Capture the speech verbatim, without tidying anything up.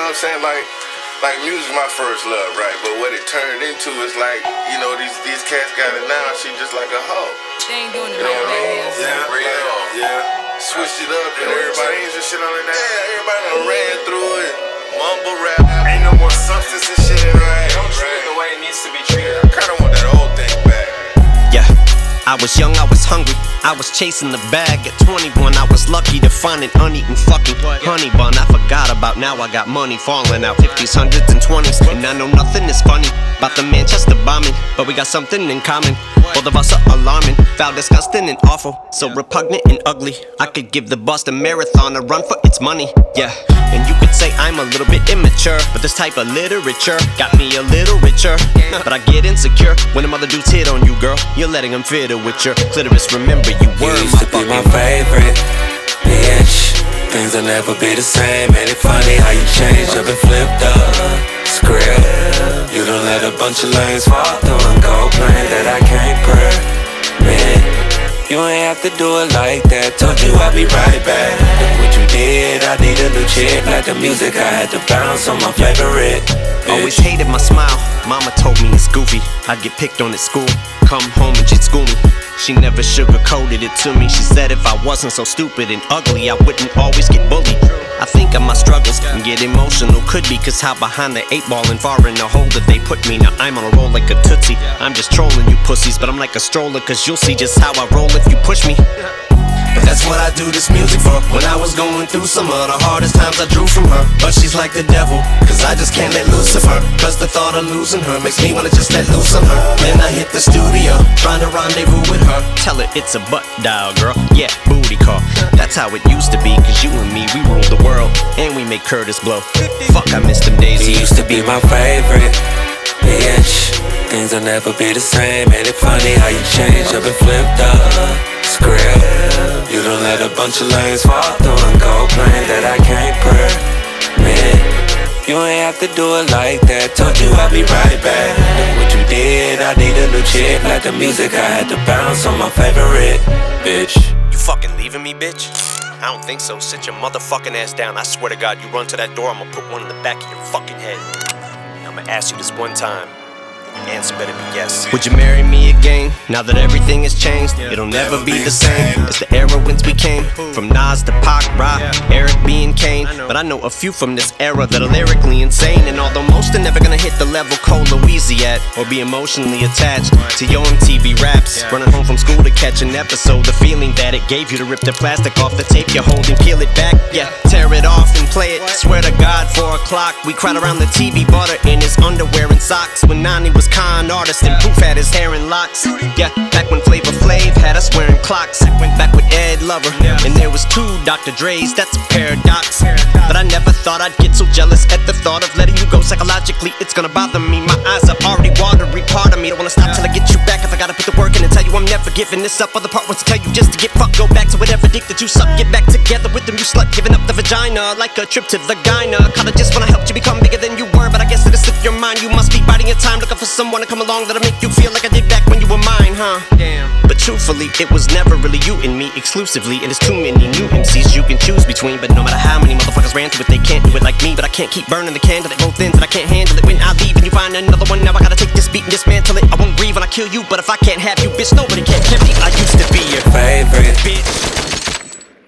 what I'm saying? Like, like music my first love, right? But what it turned into is like, you know, these these cats got it now. She just like a hoe. They ain't doing it You know right what I mean? now. Yeah, real. Yeah. Switched it up and everybody changed the shit on it now. Yeah, everybody done ran through it. Mumble rap. Ain't no more substance and shit. Right, Don't treat right. it the way it needs to be treated. I kinda want that old thing back. Yeah, I was young, I was hungry, I was chasing the bag. At twenty-one, I was lucky to find an uneaten fucking honey bun. I forgot about now, I got money falling out fifties, hundreds, and twenties. And I know nothing is funny about the Manchester bombing, but we got something in common. Both of us are alarming, foul, disgusting, and awful. So repugnant and ugly, I could give the Boston Marathon a run for its money. Yeah, and you could say I'm a little bit immature, but this type of literature got me a little richer. But I get insecure when the mother dudes hit on you, girl. You're letting them fiddle with your clitoris. Remember, you were You used my to be my fucking favorite, bitch. Things will never be the same. Ain't it funny how you changed up and flipped up script? You done let a bunch of lanes fall through and go plain that I can't permit. You ain't have to do it like that. Told you I'd be right back. Look what you did. I need a new chick. Like the music, I had to bounce on my favorite. always hated my smile. Mama told me it's goofy. I'd get picked on at school. Come home and she'd school me. She never sugarcoated it to me. She said if I wasn't so stupid and ugly, I wouldn't always get bullied. I think of my struggles and get emotional. Could be cause how behind the eight ball and far in the hole that they put me. Now I'm on a roll like a tootsie. I'm just trolling you pussies, but I'm like a stroller, cause you'll see just how I roll if you push me. But that's what I do this music for. When I was going through some of the hardest times, I drew from her. But she's like the devil, cause I just can't let loose of her. Cause the thought of losing her makes me wanna just let loose on her. Then I hit the studio, trying to rendezvous with her. Tell her it's a butt dial, girl. Yeah, booty call. That's how it used to be, cause you and me, we ruled the world. And we make Curtis blow. Fuck, I miss them days. You used to be my favorite, bitch. Things will never be the same. Ain't it funny how you changed up and flipped up script? You done let a bunch of lanes fall through and go plain that I can't permit. You ain't have to do it like that. Told you I'd be right back. Look what you did. I need a new chick. Like the music, I had to bounce on my favorite, bitch. You fucking leaving me, bitch? I don't think so. Sit your motherfucking ass down. I swear to God, you run to that door, I'm gonna put one in the back of your fucking head. I'm gonna ask you this one time. The answer better be yes. Would you marry me again? Now that everything has changed, it'll never be the same as the era whence we came. From Nas to Pac, Rock, Eric B and Kane. But I know a few from this era that are lyrically insane. And although most are never gonna hit the level Cole Louise at, or be emotionally attached to your M T V raps, running home from school to catch an episode, the feeling that it gave you to rip the plastic off the tape you're holding, peel it back, yeah, tear it off and play it. Swear to God, four o'clock, we cried around the T V, butter in his underwear and socks. When Nani was con artist and Proof had his hair in locks. Yeah, back when Flavor Flav had us wearing clocks. Went back with Ed Lover, and there was two Doctor Dre's, that's a paradox. But I never thought I'd get so jealous at the thought of letting you go. Psychologically, it's gonna bother me. My eyes are already watery, part of me don't wanna stop till I get you back. If I gotta put the work in and tell you I'm never giving this up. Other part wants to tell you just to get fucked. Go back to whatever dick that you suck. Get back together with them, you slut. Giving up the vagina like a trip to the gyna. Kinda just wanna help you become bigger than you were, but I guess it has slipped your mind. You must be biding your time, looking for someone to come along that'll make you feel like I did back when you were mine, huh? Damn. But truthfully, it was never really you and me exclusively. And there's too many new M Cs you can choose between. But no matter how many motherfuckers ran through it, they can't do it like me. But I can't keep burning the candle at both ends, and I can't handle it when I leave and you find another one. Now I gotta take this beat and dismantle it. I won't grieve when I kill you, but if I can't have you, bitch, nobody can have me. I used to be your favorite bitch.